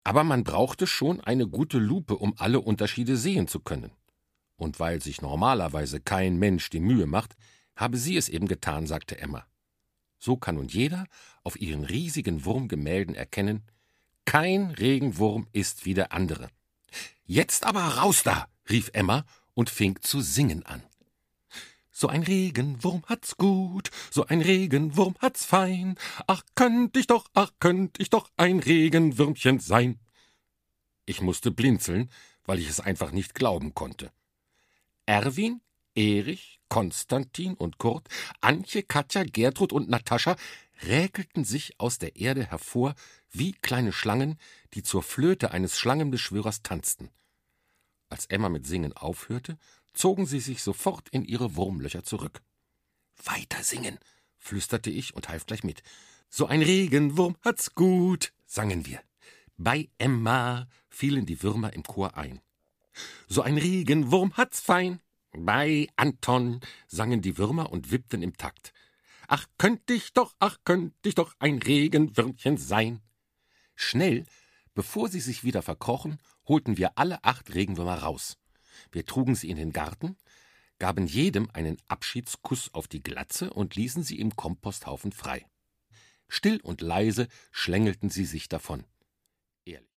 Aber man brauchte schon eine gute Lupe, um alle Unterschiede sehen zu können. Und weil sich normalerweise kein Mensch die Mühe macht, habe sie es eben getan, sagte Emma. So kann nun jeder auf ihren riesigen Wurmgemälden erkennen, kein Regenwurm ist wie der andere. »Jetzt aber raus da«, rief Emma und fing zu singen an. »So ein Regenwurm hat's gut, so ein Regenwurm hat's fein. Ach, könnt ich doch ein Regenwürmchen sein.« Ich musste blinzeln, weil ich es einfach nicht glauben konnte. Erwin, Erich, Konstantin und Kurt, Antje, Katja, Gertrud und Natascha räkelten sich aus der Erde hervor wie kleine Schlangen, die zur Flöte eines Schlangenbeschwörers tanzten. Als Emma mit Singen aufhörte, zogen sie sich sofort in ihre Wurmlöcher zurück. »Weiter singen«, flüsterte ich und half gleich mit. »So ein Regenwurm hat's gut«, sangen wir. Bei Emma fielen die Würmer im Chor ein. »So ein Regenwurm hat's fein«, bei Anton sangen die Würmer und wippten im Takt. »Ach, könnt ich doch ein Regenwürmchen sein.« Schnell, bevor sie sich wieder verkrochen, holten wir alle 8 Regenwürmer raus. Wir trugen sie in den Garten, gaben jedem einen Abschiedskuss auf die Glatze und ließen sie im Komposthaufen frei. Still und leise schlängelten sie sich davon.